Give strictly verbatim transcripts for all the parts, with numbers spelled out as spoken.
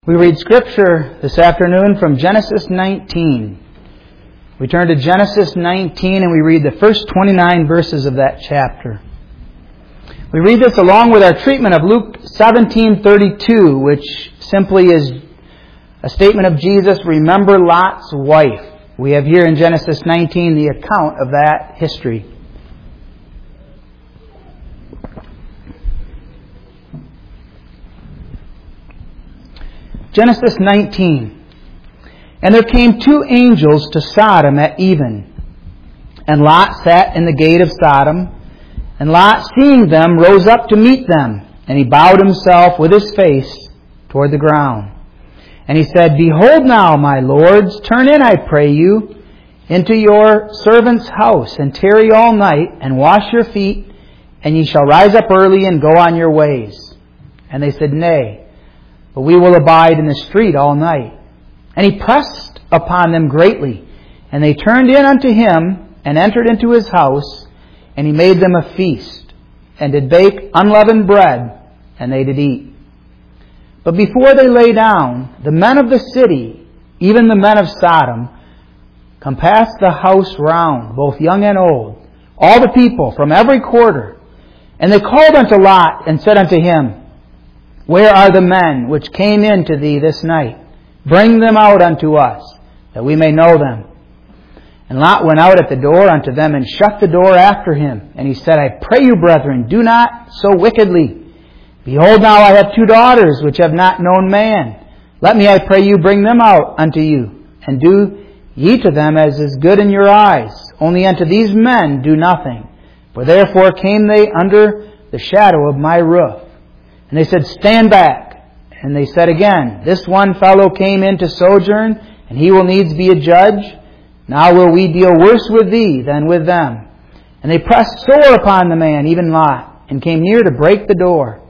We read Scripture this afternoon from Genesis nineteen. We turn to Genesis nineteen and we read the first twenty-nine verses of that chapter. We read this along with our treatment of Luke seventeen thirty-two, which simply is a statement of Jesus, remember Lot's wife. We have here in Genesis nineteen the account of that history. Genesis nineteen. And there came two angels to Sodom at even. And Lot sat in the gate of Sodom. And Lot, seeing them, rose up to meet them. And he bowed himself with his face toward the ground. And he said, Behold now, my lords, turn in, I pray you, into your servant's house, and tarry all night, and wash your feet, and ye shall rise up early and go on your ways. And they said, Nay, but we will abide in the street all night. And he pressed upon them greatly. And they turned in unto him, and entered into his house, and he made them a feast, and did bake unleavened bread, and they did eat. But before they lay down, the men of the city, even the men of Sodom, compassed the house round, both young and old, all the people from every quarter. And they called unto Lot, and said unto him, Where are the men which came in to thee this night? Bring them out unto us, that we may know them. And Lot went out at the door unto them, and shut the door after him. And he said, I pray you, brethren, do not so wickedly. Behold, now I have two daughters, which have not known man. Let me, I pray you, bring them out unto you, and do ye to them as is good in your eyes. Only unto these men do nothing. For therefore came they under the shadow of my roof. And they said, Stand back. And they said again, This one fellow came in to sojourn, and he will needs be a judge. Now will we deal worse with thee than with them. And they pressed sore upon the man, even Lot, and came near to break the door.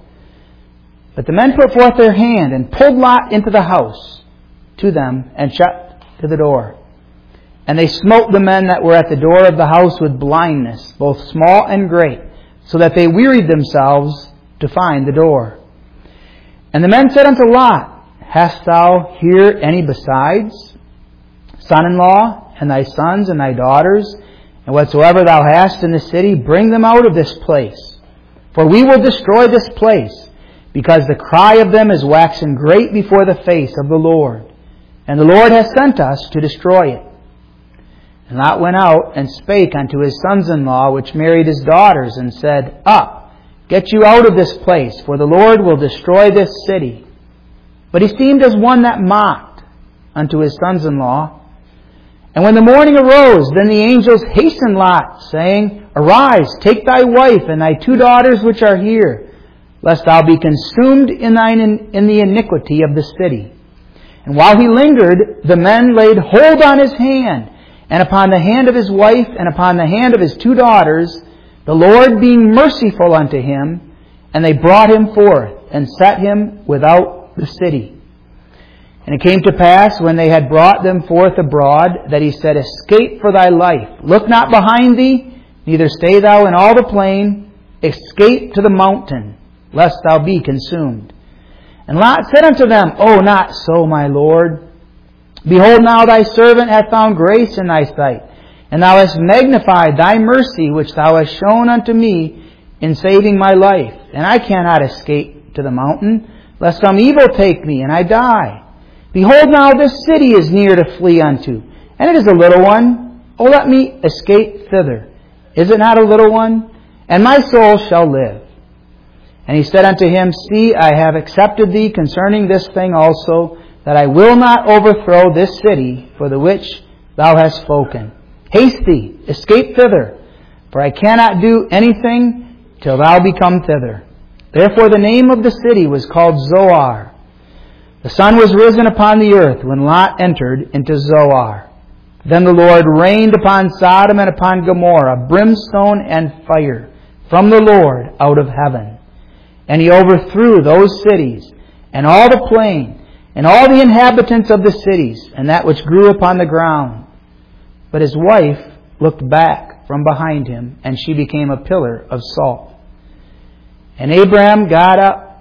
But the men put forth their hand, and pulled Lot into the house to them, and shut to the door. And they smote the men that were at the door of the house with blindness, both small and great, so that they wearied themselves to find the door. And the men said unto Lot, Hast thou here any besides, son-in-law, and thy sons, and thy daughters, and whatsoever thou hast in the city, bring them out of this place. For we will destroy this place, because the cry of them is waxen great before the face of the Lord. And the Lord has sent us to destroy it. And Lot went out, and spake unto his sons-in-law, which married his daughters, and said, Up, get you out of this place, for the Lord will destroy this city. But he seemed as one that mocked unto his sons-in-law. And when the morning arose, then the angels hastened Lot, saying, Arise, take thy wife and thy two daughters which are here, lest thou be consumed in thine in the iniquity of the city. And while he lingered, the men laid hold on his hand, and upon the hand of his wife, and upon the hand of his two daughters, the Lord being merciful unto him, and they brought him forth, and set him without the city. And it came to pass, when they had brought them forth abroad, that he said, Escape for thy life. Look not behind thee, neither stay thou in all the plain. Escape to the mountain, lest thou be consumed. And Lot said unto them, O not so, my Lord. Behold, now thy servant hath found grace in thy sight, and thou hast magnified thy mercy which thou hast shown unto me in saving my life. And I cannot escape to the mountain, lest some evil take me, and I die. Behold, now this city is near to flee unto, and it is a little one. O let me escape thither. Is it not a little one? And my soul shall live. And he said unto him, See, I have accepted thee concerning this thing also, that I will not overthrow this city for the which thou hast spoken. Haste thee, escape thither, for I cannot do anything till thou become thither. Therefore the name of the city was called Zoar. The sun was risen upon the earth when Lot entered into Zoar. Then the Lord rained upon Sodom and upon Gomorrah brimstone and fire from the Lord out of heaven. And he overthrew those cities, and all the plain, and all the inhabitants of the cities, and that which grew upon the ground. But his wife looked back from behind him, and she became a pillar of salt. And Abraham got up,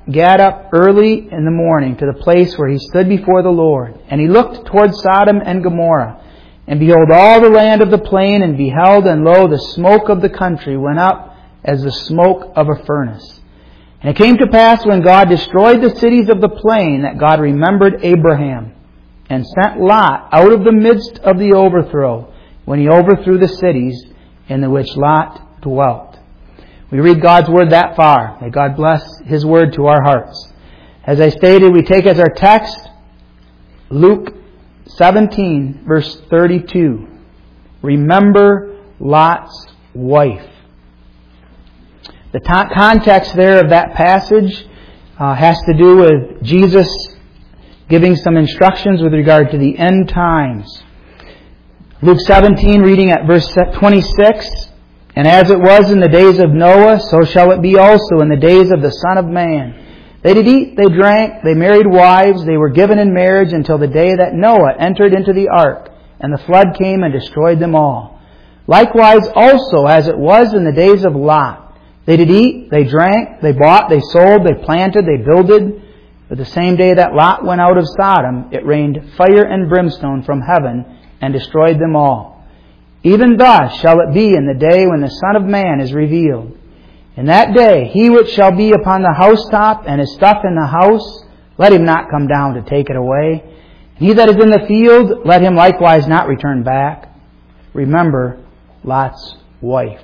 gat up early in the morning to the place where he stood before the Lord. And he looked toward Sodom and Gomorrah. And behold, all the land of the plain, and beheld, and lo, the smoke of the country went up as the smoke of a furnace. And it came to pass, when God destroyed the cities of the plain, that God remembered Abraham, and sent Lot out of the midst of the overthrow, when he overthrew the cities in the which Lot dwelt. We read God's Word that far. May God bless His Word to our hearts. As I stated, we take as our text Luke seventeen, verse thirty-two. Remember Lot's wife. The t- context there of that passage uh, has to do with Jesus giving some instructions with regard to the end times. Luke seventeen, reading at verse twenty-six. And as it was in the days of Noah, so shall it be also in the days of the Son of Man. They did eat, they drank, they married wives, they were given in marriage until the day that Noah entered into the ark, and the flood came and destroyed them all. Likewise also as it was in the days of Lot. They did eat, they drank, they bought, they sold, they planted, they builded. But the same day that Lot went out of Sodom, it rained fire and brimstone from heaven and destroyed them all. Even thus shall it be in the day when the Son of Man is revealed. In that day, he which shall be upon the housetop and his stuff in the house, let him not come down to take it away. And he that is in the field, let him likewise not return back. Remember Lot's wife.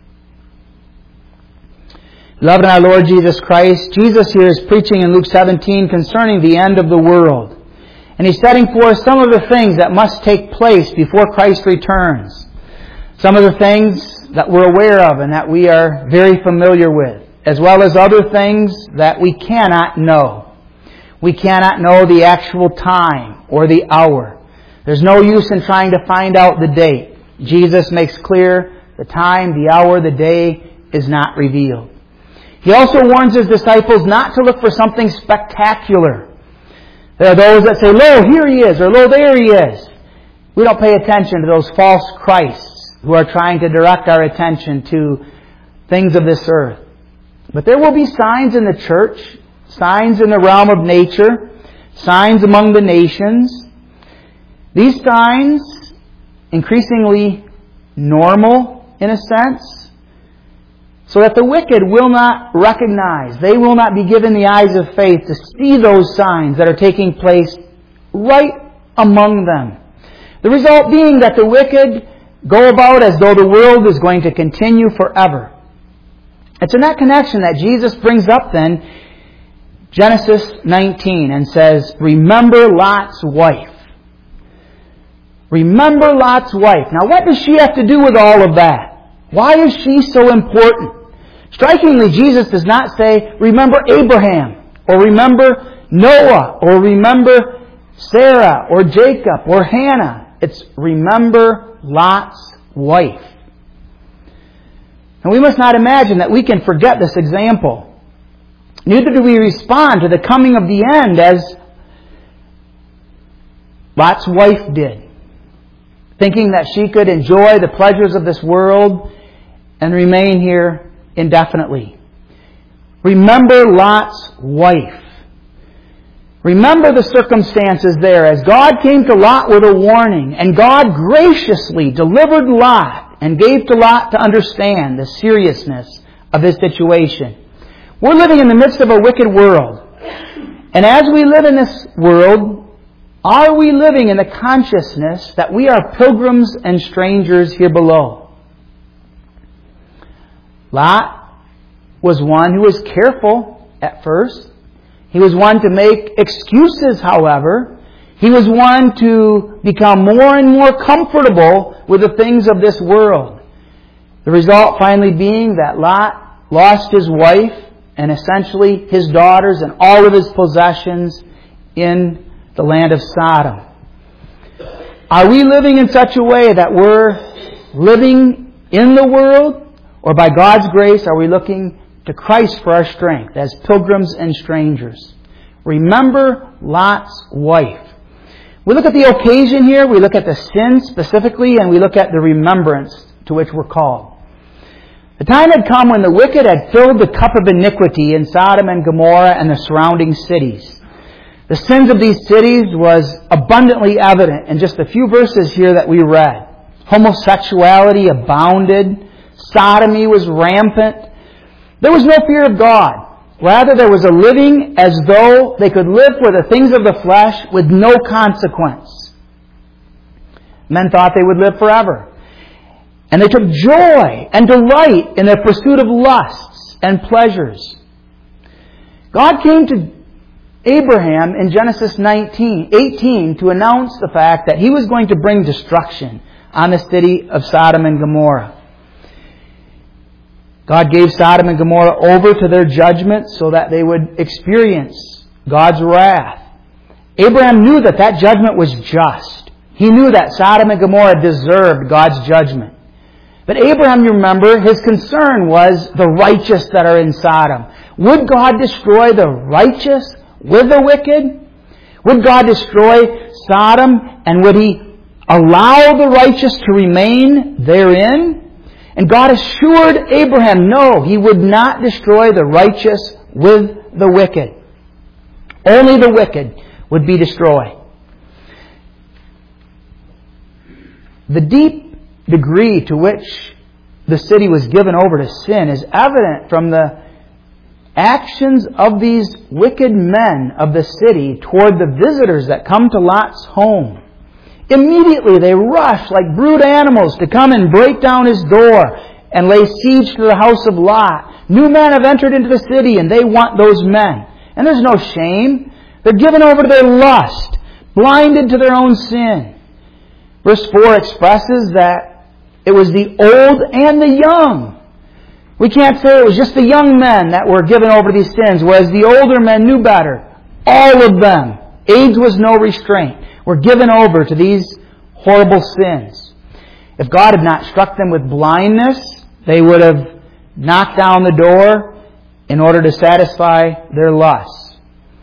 Beloved in our Lord Jesus Christ, Jesus here is preaching in Luke seventeen concerning the end of the world. And He's setting forth some of the things that must take place before Christ returns. Some of the things that we're aware of and that we are very familiar with, as well as other things that we cannot know. We cannot know the actual time or the hour. There's no use in trying to find out the date. Jesus makes clear the time, the hour, the day is not revealed. He also warns His disciples not to look for something spectacular. There are those that say, lo, here He is, or lo, there He is. We don't pay attention to those false Christs who are trying to direct our attention to things of this earth. But there will be signs in the church, signs in the realm of nature, signs among the nations. These signs, increasingly normal in a sense, so that the wicked will not recognize, they will not be given the eyes of faith to see those signs that are taking place right among them. The result being that the wicked go about as though the world is going to continue forever. It's in that connection that Jesus brings up then Genesis nineteen and says, remember Lot's wife. Remember Lot's wife. Now what does she have to do with all of that? Why is she so important? Strikingly, Jesus does not say, remember Abraham, or remember Noah, or remember Sarah, or Jacob, or Hannah. It's remember Lot's wife. And we must not imagine that we can forget this example. Neither do we respond to the coming of the end as Lot's wife did, thinking that she could enjoy the pleasures of this world and remain here indefinitely. Remember Lot's wife. Remember the circumstances there as God came to Lot with a warning, and God graciously delivered Lot and gave to Lot to understand the seriousness of his situation. We're living in the midst of a wicked world. And as we live in this world, are we living in the consciousness that we are pilgrims and strangers here below? Lot was one who was careful at first. He was one to make excuses, however. He was one to become more and more comfortable with the things of this world. The result finally being that Lot lost his wife and essentially his daughters and all of his possessions in the land of Sodom. Are we living in such a way that we're living in the world? Or by God's grace, are we looking to Christ for our strength as pilgrims and strangers? Remember Lot's wife. We look at the occasion here, we look at the sin specifically, and we look at the remembrance to which we're called. The time had come when the wicked had filled the cup of iniquity in Sodom and Gomorrah and the surrounding cities. The sins of these cities was abundantly evident in just a few verses here that we read. Homosexuality abounded. Sodomy was rampant. There was no fear of God. Rather, there was a living as though they could live for the things of the flesh with no consequence. Men thought they would live forever. And they took joy and delight in their pursuit of lusts and pleasures. God came to Abraham in Genesis nineteen, eighteen to announce the fact that He was going to bring destruction on the city of Sodom and Gomorrah. God gave Sodom and Gomorrah over to their judgment so that they would experience God's wrath. Abraham knew that that judgment was just. He knew that Sodom and Gomorrah deserved God's judgment. But Abraham, you remember, his concern was the righteous that are in Sodom. Would God destroy the righteous with the wicked? Would God destroy Sodom, and would He allow the righteous to remain therein? And God assured Abraham, no, He would not destroy the righteous with the wicked. Only the wicked would be destroyed. The deep degree to which the city was given over to sin is evident from the actions of these wicked men of the city toward the visitors that come to Lot's home. Immediately they rush like brute animals to come and break down his door and lay siege to the house of Lot. New men have entered into the city and they want those men. And there's no shame. They're given over to their lust, blinded to their own sin. Verse four expresses that it was the old and the young. We can't say it was just the young men that were given over to these sins, whereas the older men knew better. All of them. Age was no restraint. Were given over to these horrible sins. If God had not struck them with blindness, they would have knocked down the door in order to satisfy their lusts.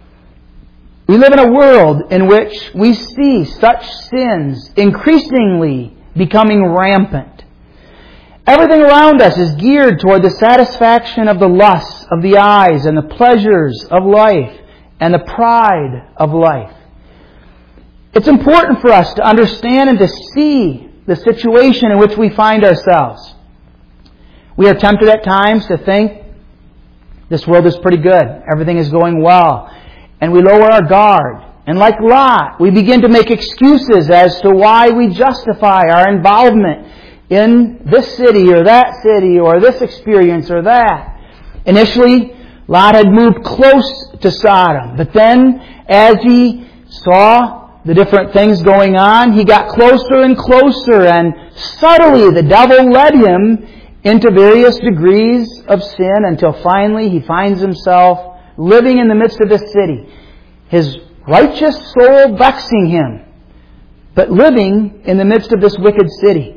We live in a world in which we see such sins increasingly becoming rampant. Everything around us is geared toward the satisfaction of the lusts of the eyes and the pleasures of life and the pride of life. It's important for us to understand and to see the situation in which we find ourselves. We are tempted at times to think this world is pretty good. Everything is going well. And we lower our guard. And like Lot, we begin to make excuses as to why we justify our involvement in this city or that city or this experience or that. Initially, Lot had moved close to Sodom. But then, as he saw the different things going on, he got closer and closer, and subtly the devil led him into various degrees of sin until finally he finds himself living in the midst of this city. His righteous soul vexing him, but living in the midst of this wicked city.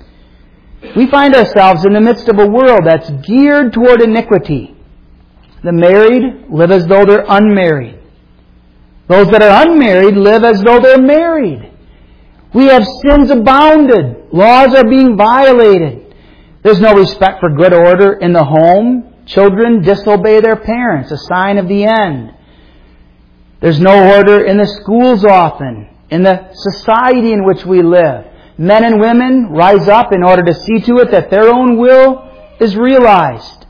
We find ourselves in the midst of a world that's geared toward iniquity. The married live as though they're unmarried. Those that are unmarried live as though they're married. We have sins abounded. Laws are being violated. There's no respect for good order in the home. Children disobey their parents, a sign of the end. There's no order in the schools often, in the society in which we live. Men and women rise up in order to see to it that their own will is realized.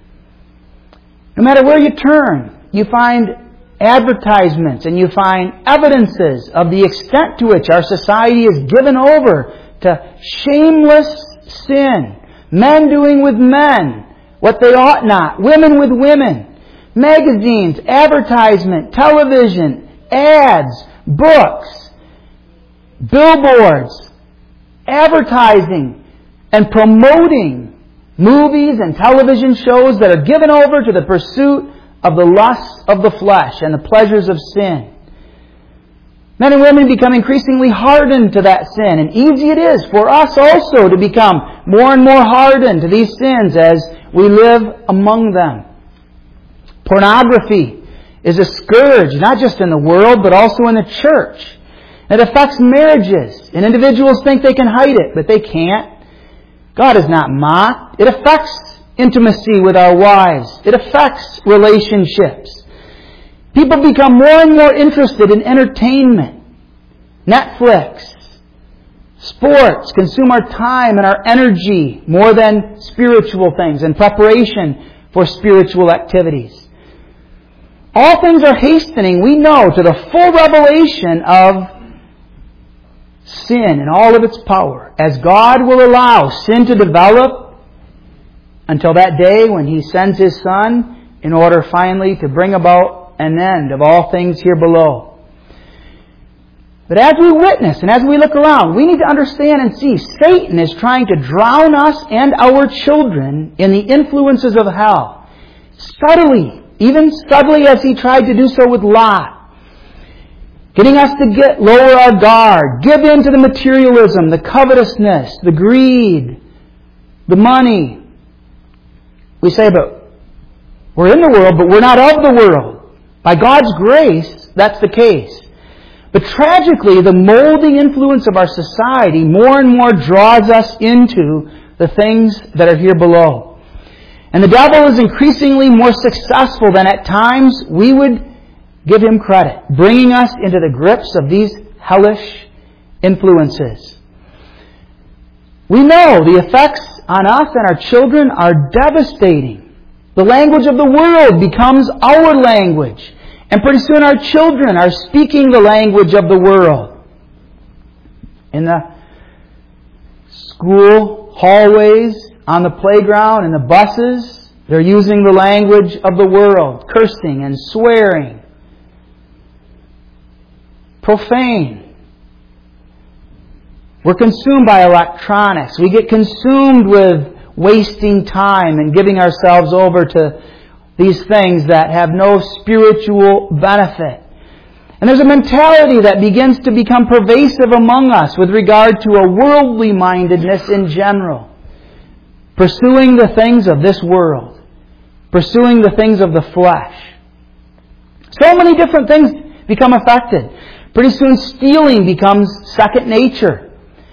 No matter where you turn, you find advertisements and you find evidences of the extent to which our society is given over to shameless sin. Men doing with men what they ought not. Women with women. Magazines, advertisement, television, ads, books, billboards, advertising, and promoting movies and television shows that are given over to the pursuit of the lusts of the flesh and the pleasures of sin. Men and women become increasingly hardened to that sin, and easy it is for us also to become more and more hardened to these sins as we live among them. Pornography is a scourge, not just in the world, but also in the church. It affects marriages, and individuals think they can hide it, but they can't. God is not mocked. It affects intimacy with our wives. It affects relationships. People become more and more interested in entertainment, Netflix, sports, consume our time and our energy more than spiritual things in preparation for spiritual activities. All things are hastening, we know, to the full revelation of sin and all of its power, as God will allow sin to develop until that day when He sends His Son in order finally to bring about an end of all things here below. But as we witness and as we look around, we need to understand and see Satan is trying to drown us and our children in the influences of hell. Subtly, even subtly as he tried to do so with Lot. Getting us to get lower our guard, give in to the materialism, the covetousness, the greed, the money. We say, but we're in the world, but we're not of the world. By God's grace, that's the case. But tragically, the molding influence of our society more and more draws us into the things that are here below. And the devil is increasingly more successful than at times we would give him credit, bringing us into the grips of these hellish influences. We know the effects on us and our children are devastating. The language of the world becomes our language. And pretty soon our children are speaking the language of the world. In the school hallways, on the playground, in the buses, they're using the language of the world, cursing and swearing. Profane. We're consumed by electronics. We get consumed with wasting time and giving ourselves over to these things that have no spiritual benefit. And there's a mentality that begins to become pervasive among us with regard to a worldly mindedness in general. Pursuing the things of this world. Pursuing the things of the flesh. So many different things become affected. Pretty soon stealing becomes second nature.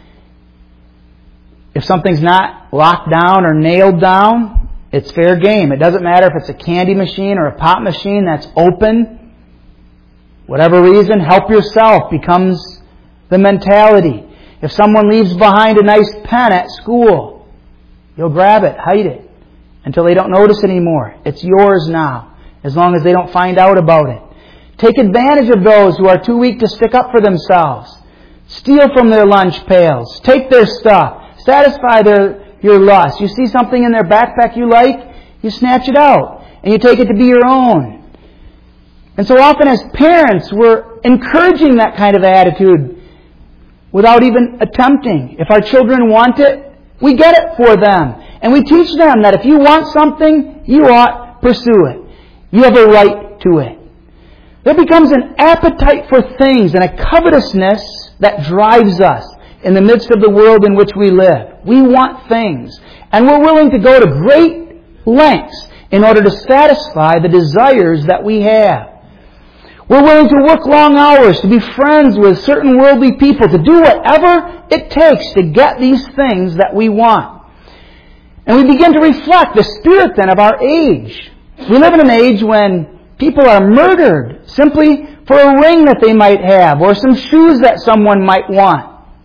If something's not locked down or nailed down, it's fair game. It doesn't matter if it's a candy machine or a pop machine that's open. Whatever reason, help yourself becomes the mentality. If someone leaves behind a nice pen at school, you'll grab it, hide it, until they don't notice anymore. It's yours now, as long as they don't find out about it. Take advantage of those who are too weak to stick up for themselves. Steal from their lunch pails. Take their stuff. Satisfy their your lust. You see something in their backpack you like, you snatch it out, and you take it to be your own. And so often as parents, we're encouraging that kind of attitude without even attempting. If our children want it, we get it for them. And we teach them that if you want something, you ought to pursue it. You have a right to it. There becomes an appetite for things and a covetousness that drives us in the midst of the world in which we live. We want things. And we're willing to go to great lengths in order to satisfy the desires that we have. We're willing to work long hours, to be friends with certain worldly people, to do whatever it takes to get these things that we want. And we begin to reflect the spirit then of our age. We live in an age when people are murdered simply for a ring that they might have or some shoes that someone might want.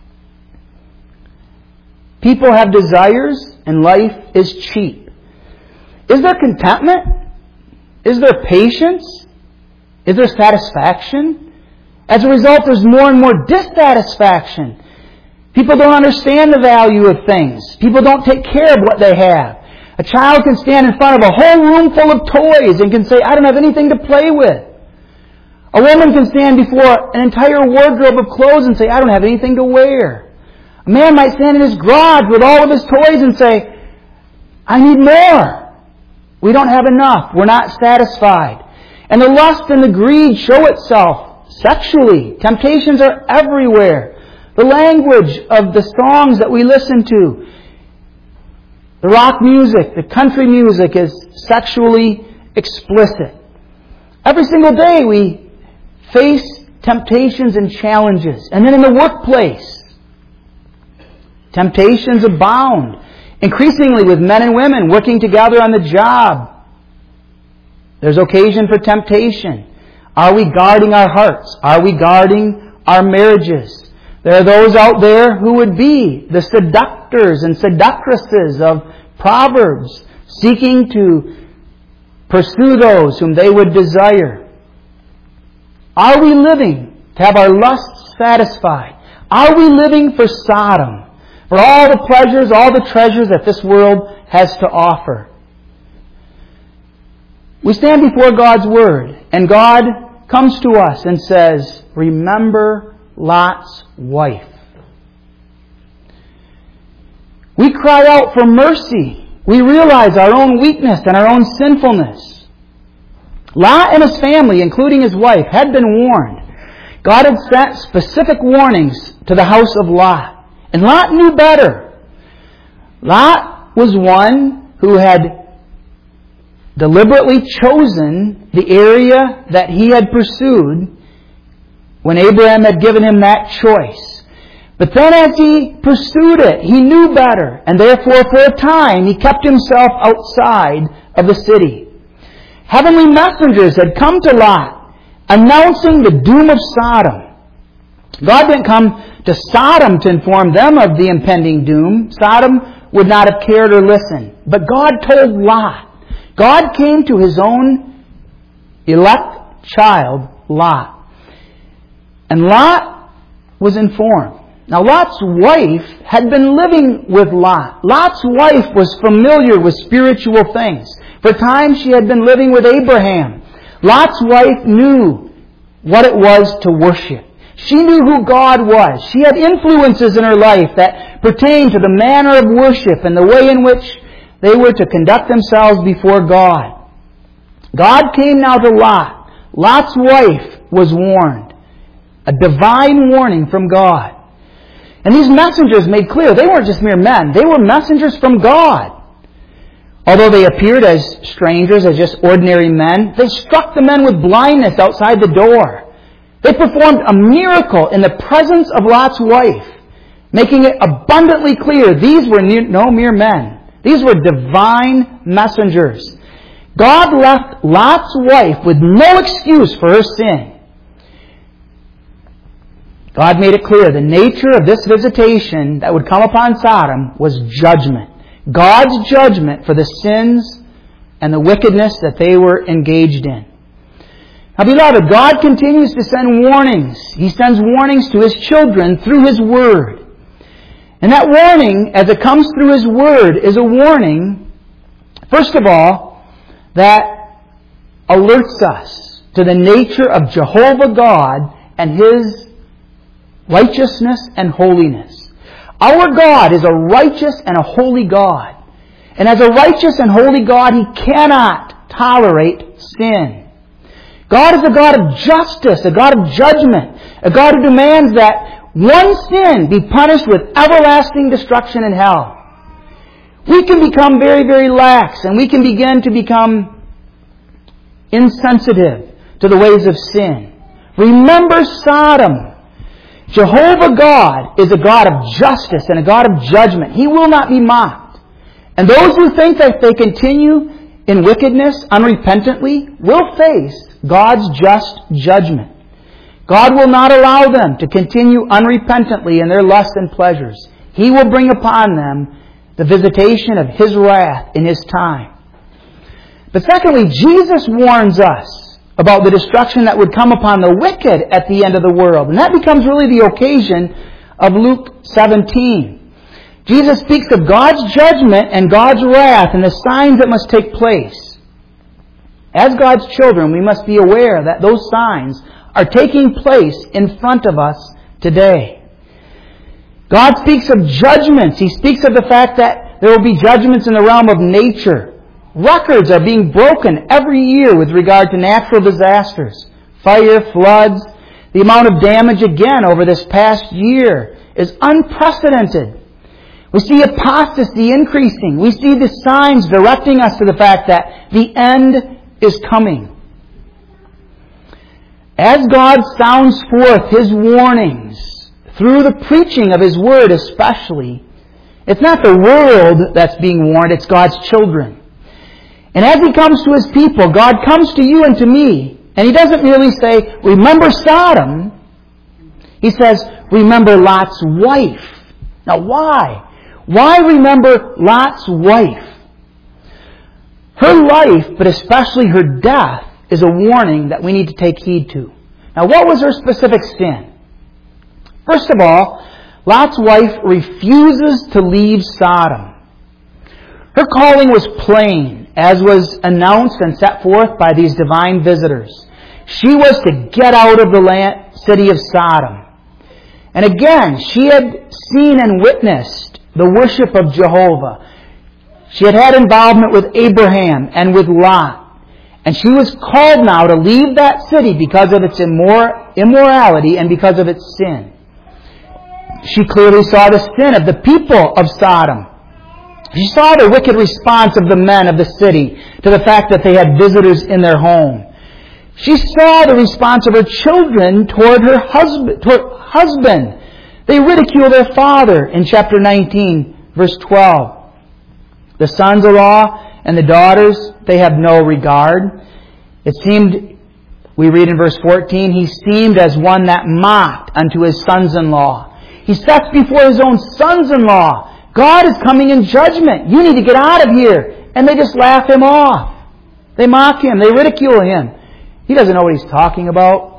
People have desires and life is cheap. Is there contentment? Is there patience? Is there satisfaction? As a result, there's more and more dissatisfaction. People don't understand the value of things. People don't take care of what they have. A child can stand in front of a whole room full of toys and can say, I don't have anything to play with. A woman can stand before an entire wardrobe of clothes and say, I don't have anything to wear. A man might stand in his garage with all of his toys and say, I need more. We don't have enough. We're not satisfied. And the lust and the greed show itself sexually. Temptations are everywhere. The language of the songs that we listen to, the rock music, the country music is sexually explicit. Every single day we face temptations and challenges. And then in the workplace, temptations abound. Increasingly with men and women working together on the job. There's occasion for temptation. Are we guarding our hearts? Are we guarding our marriages? There are those out there who would be the seductors and seductresses of Proverbs, seeking to pursue those whom they would desire. Are we living to have our lusts satisfied? Are we living for Sodom? For all the pleasures, all the treasures that this world has to offer? We stand before God's Word, and God comes to us and says, remember Lot's wife. We cry out for mercy. We realize our own weakness and our own sinfulness. Lot and his family, including his wife, had been warned. God had sent specific warnings to the house of Lot. And Lot knew better. Lot was one who had deliberately chosen the area that he had pursued when Abraham had given him that choice. But then as he pursued it, he knew better. And therefore, for a time, he kept himself outside of the city. Heavenly messengers had come to Lot, announcing the doom of Sodom. God didn't come to Sodom to inform them of the impending doom. Sodom would not have cared or listened. But God told Lot. God came to His own elect child, Lot. And Lot was informed. Now, Lot's wife had been living with Lot. Lot's wife was familiar with spiritual things. For a time, she had been living with Abraham. Lot's wife knew what it was to worship. She knew who God was. She had influences in her life that pertained to the manner of worship and the way in which they were to conduct themselves before God. God came now to Lot. Lot's wife was warned. A divine warning from God. And these messengers made clear they weren't just mere men. They were messengers from God. Although they appeared as strangers, as just ordinary men, they struck the men with blindness outside the door. They performed a miracle in the presence of Lot's wife, making it abundantly clear these were no mere men. These were divine messengers. God left Lot's wife with no excuse for her sin. God made it clear the nature of this visitation that would come upon Sodom was judgment. God's judgment for the sins and the wickedness that they were engaged in. Now, beloved, God continues to send warnings. He sends warnings to His children through His Word. And that warning, as it comes through His Word, is a warning, first of all, that alerts us to the nature of Jehovah God and His righteousness and holiness. Our God is a righteous and a holy God. And as a righteous and holy God, He cannot tolerate sin. God is a God of justice, a God of judgment, a God who demands that one sin be punished with everlasting destruction in hell. We can become very, very lax, and we can begin to become insensitive to the ways of sin. Remember Sodom. Jehovah God is a God of justice and a God of judgment. He will not be mocked. And those who think that they continue in wickedness unrepentantly will face God's just judgment. God will not allow them to continue unrepentantly in their lusts and pleasures. He will bring upon them the visitation of His wrath in His time. But secondly, Jesus warns us about the destruction that would come upon the wicked at the end of the world. And that becomes really the occasion of Luke seventeen. Jesus speaks of God's judgment and God's wrath and the signs that must take place. As God's children, we must be aware that those signs are taking place in front of us today. God speaks of judgments. He speaks of the fact that there will be judgments in the realm of nature. Records are being broken every year with regard to natural disasters. Fire, floods. The amount of damage again over this past year is unprecedented. We see apostasy increasing. We see the signs directing us to the fact that the end is coming. As God sounds forth His warnings, through the preaching of His Word especially, It's not the world that's being warned, it's God's children. And as He comes to His people, God comes to you and to me, and He doesn't merely say, remember Sodom. He says, remember Lot's wife. Now why? Why remember Lot's wife? Her life, but especially her death, is a warning that we need to take heed to. Now what was her specific sin? First of all, Lot's wife refuses to leave Sodom. Her calling was plain, as was announced and set forth by these divine visitors. She was to get out of the land, city of Sodom. And again, she had seen and witnessed the worship of Jehovah. She had had involvement with Abraham and with Lot. And she was called now to leave that city because of its immor- immorality and because of its sin. She clearly saw the sin of the people of Sodom. She saw the wicked response of the men of the city to the fact that they had visitors in their home. She saw the response of her children toward her husband. Toward husband. They ridicule their father in chapter nineteen, verse twelve. The sons-in-law and the daughters, they have no regard. It seemed, we read in verse fourteen, he seemed as one that mocked unto his sons-in-law. He sets before his own sons-in-law, God is coming in judgment. You need to get out of here. And they just laugh him off. They mock him. They ridicule him. He doesn't know what he's talking about.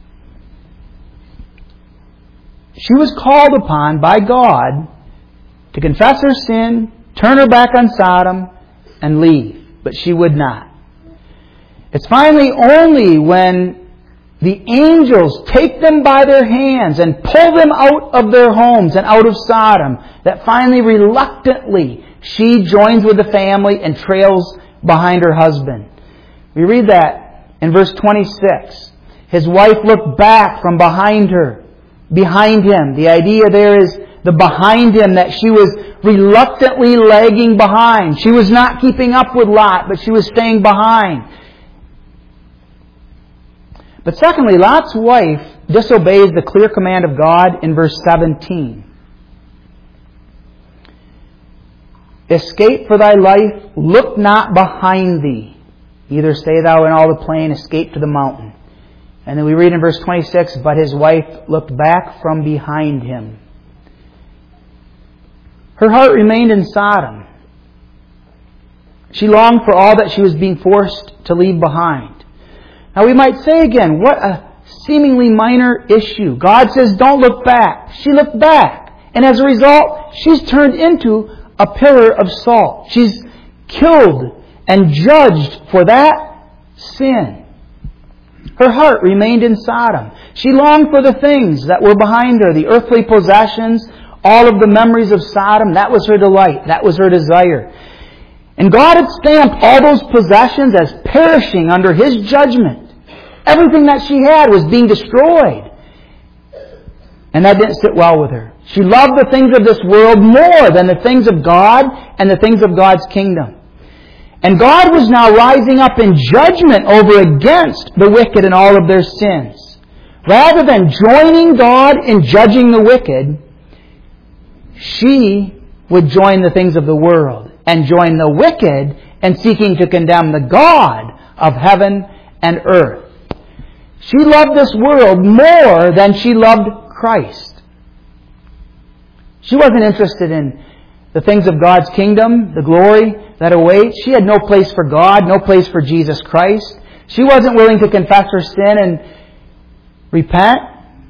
She was called upon by God to confess her sin, turn her back on Sodom, and leave. But she would not. It's finally only when the angels take them by their hands and pull them out of their homes and out of Sodom that finally, reluctantly, she joins with the family and trails behind her husband. We read that in verse twenty-six. His wife looked back from behind her, behind him. The idea there is the behind him, that she was reluctantly lagging behind. She was not keeping up with Lot, but she was staying behind. But secondly, Lot's wife disobeys the clear command of God in verse seventeen. Escape for thy life, look not behind thee. Either stay thou in all the plain, escape to the mountain. And then we read in verse twenty-six, but his wife looked back from behind him. Her heart remained in Sodom. She longed for all that she was being forced to leave behind. Now we might say again, what a seemingly minor issue. God says, don't look back. She looked back. And as a result, she's turned into a pillar of salt. She's killed and judged for that sin. Her heart remained in Sodom. She longed for the things that were behind her, the earthly possessions, all of the memories of Sodom. That was her delight. That was her desire. And God had stamped all those possessions as perishing under His judgment. Everything that she had was being destroyed. And that didn't sit well with her. She loved the things of this world more than the things of God and the things of God's kingdom. And God was now rising up in judgment over against the wicked and all of their sins. Rather than joining God in judging the wicked, she would join the things of the world and join the wicked in seeking to condemn the God of heaven and earth. She loved this world more than she loved Christ. She wasn't interested in the things of God's kingdom, the glory that awaits. She had no place for God, no place for Jesus Christ. She wasn't willing to confess her sin and repent.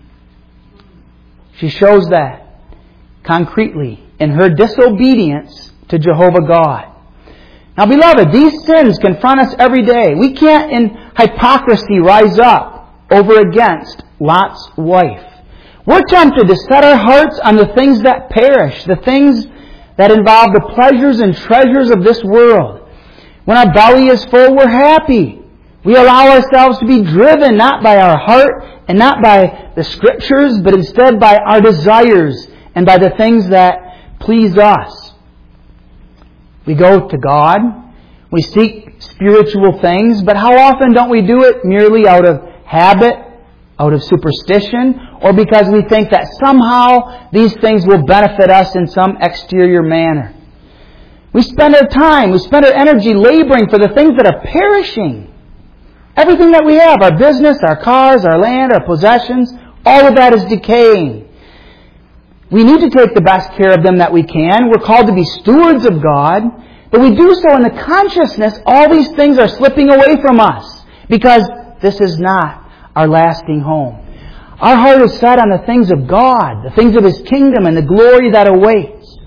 She shows that concretely in her disobedience to Jehovah God. Now, beloved, these sins confront us every day. We can't in hypocrisy rise up over against Lot's wife. We're tempted to set our hearts on the things that perish, the things that involve the pleasures and treasures of this world. When our belly is full, we're happy. We allow ourselves to be driven not by our heart and not by the Scriptures, but instead by our desires and by the things that please us. We go to God. We seek spiritual things, but how often don't we do it merely out of habit, out of superstition, or because we think that somehow these things will benefit us in some exterior manner. We spend our time, we spend our energy laboring for the things that are perishing. Everything that we have, our business, our cars, our land, our possessions, all of that is decaying. We need to take the best care of them that we can. We're called to be stewards of God, but we do so in the consciousness all these things are slipping away from us because this is not our lasting home. Our heart is set on the things of God, the things of His kingdom and the glory that awaits.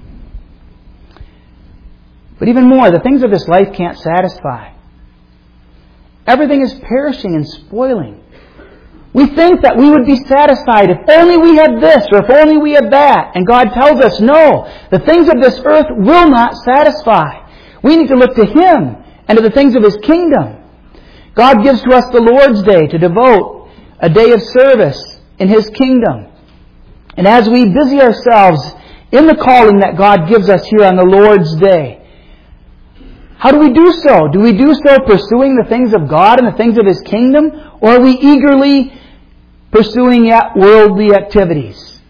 But even more, the things of this life can't satisfy. Everything is perishing and spoiling. We think that we would be satisfied if only we had this or if only we had that. And God tells us, no, the things of this earth will not satisfy. We need to look to Him and to the things of His kingdom. God gives to us the Lord's Day to devote a day of service in His kingdom. And as we busy ourselves in the calling that God gives us here on the Lord's Day, how do we do so? Do we do so pursuing the things of God and the things of His kingdom? Or are we eagerly pursuing yet worldly activities?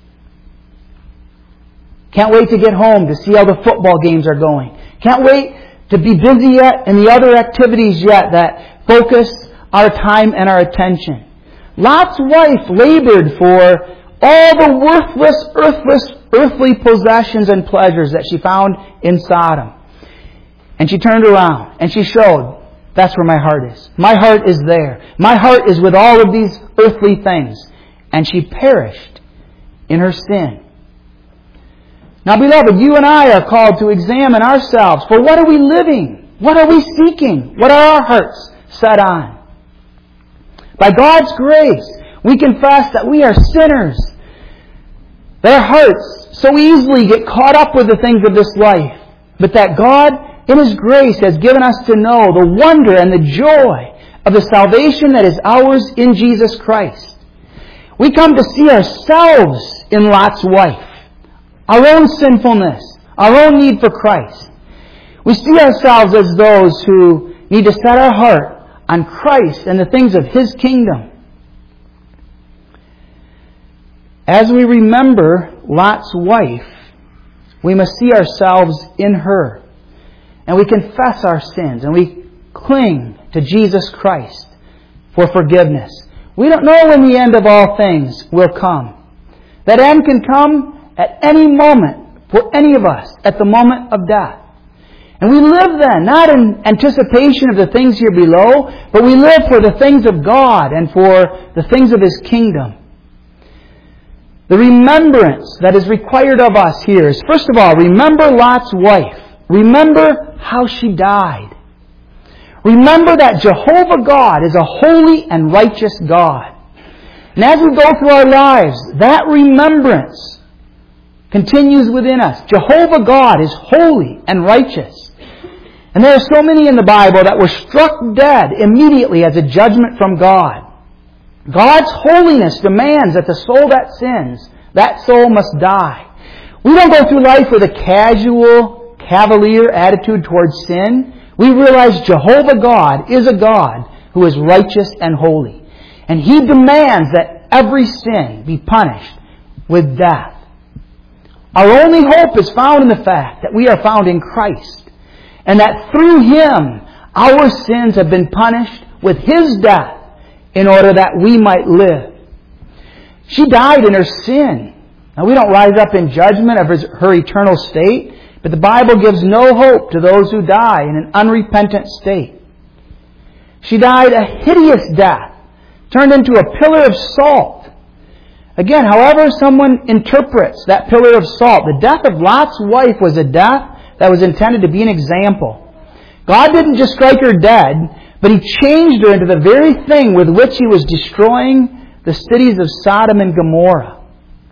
Can't wait to get home to see how the football games are going. Can't wait to be busy yet in the other activities yet that focus our time and our attention. Lot's wife labored for all the worthless, earthless, earthly possessions and pleasures that she found in Sodom. And she turned around and she showed, that's where my heart is. My heart is there. My heart is with all of these earthly things. And she perished in her sin. Now, beloved, you and I are called to examine ourselves. For what are we living? What are we seeking? What are our hearts set on? By God's grace, we confess that we are sinners. That our hearts so easily get caught up with the things of this life. But that God, in His grace, has given us to know the wonder and the joy of the salvation that is ours in Jesus Christ. We come to see ourselves in Lot's wife, our own sinfulness, our own need for Christ. We see ourselves as those who need to set our heart on Christ and the things of His kingdom. As we remember Lot's wife, we must see ourselves in her. And we confess our sins and we cling to Jesus Christ for forgiveness. We don't know when the end of all things will come. That end can come at any moment for any of us at the moment of death. And we live then, not in anticipation of the things here below, but we live for the things of God and for the things of His kingdom. The remembrance that is required of us here is, first of all, remember Lot's wife. Remember how she died. Remember that Jehovah God is a holy and righteous God. And as we go through our lives, that remembrance continues within us. Jehovah God is holy and righteous. And there are so many in the Bible that were struck dead immediately as a judgment from God. God's holiness demands that the soul that sins, that soul must die. We don't go through life with a casual, cavalier attitude towards sin. We realize Jehovah God is a God who is righteous and holy. And He demands that every sin be punished with death. Our only hope is found in the fact that we are found in Christ. And that through Him, our sins have been punished with His death in order that we might live. She died in her sin. Now, we don't rise up in judgment of her eternal state, but the Bible gives no hope to those who die in an unrepentant state. She died a hideous death, turned into a pillar of salt. Again, however someone interprets that pillar of salt, the death of Lot's wife was a death that was intended to be an example. God didn't just strike her dead, but He changed her into the very thing with which He was destroying the cities of Sodom and Gomorrah.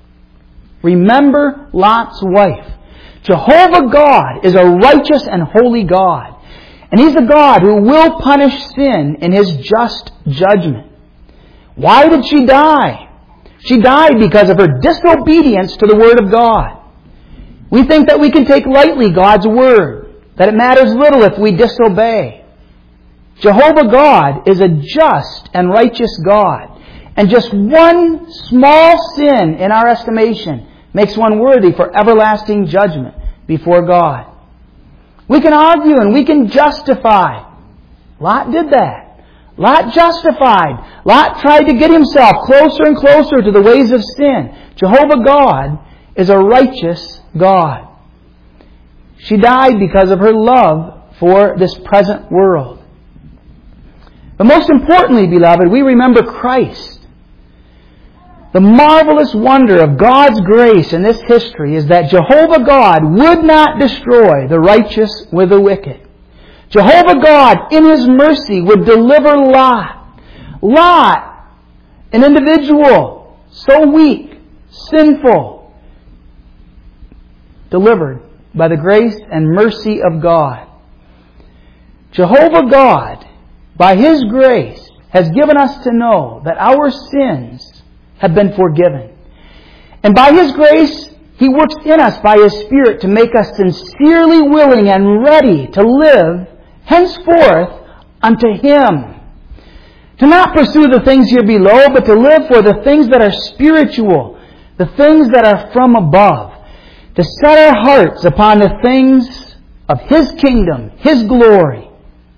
Remember Lot's wife. Jehovah God is a righteous and holy God. And He's a God who will punish sin in His just judgment. Why did she die? She died because of her disobedience to the Word of God. We think that we can take lightly God's Word, that it matters little if we disobey. Jehovah God is a just and righteous God. And just one small sin in our estimation makes one worthy for everlasting judgment before God. We can argue and we can justify. Lot did that. Lot justified. Lot tried to get himself closer and closer to the ways of sin. Jehovah God is a righteous God. She died because of her love for this present world. But most importantly, beloved, we remember Christ. The marvelous wonder of God's grace in this history is that Jehovah God would not destroy the righteous with the wicked. Jehovah God, in His mercy, would deliver Lot. Lot, an individual so weak, sinful, delivered by the grace and mercy of God. Jehovah God, by His grace, has given us to know that our sins have been forgiven. And by His grace, He works in us by His Spirit to make us sincerely willing and ready to live henceforth unto Him. To not pursue the things here below, but to live for the things that are spiritual, the things that are from above. To set our hearts upon the things of His kingdom, His glory.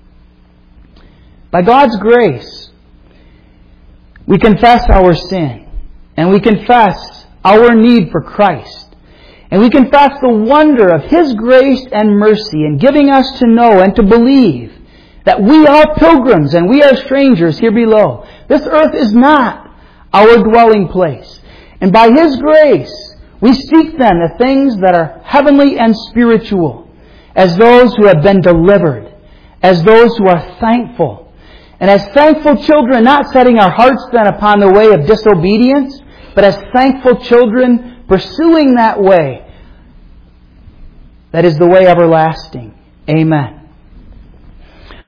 By God's grace, we confess our sin. And we confess our need for Christ. And we confess the wonder of His grace and mercy in giving us to know and to believe that we are pilgrims and we are strangers here below. This earth is not our dwelling place. And by His grace, we seek then the things that are heavenly and spiritual, as those who have been delivered, as those who are thankful. And as thankful children, not setting our hearts then upon the way of disobedience, but as thankful children pursuing that way that is the way everlasting. Amen.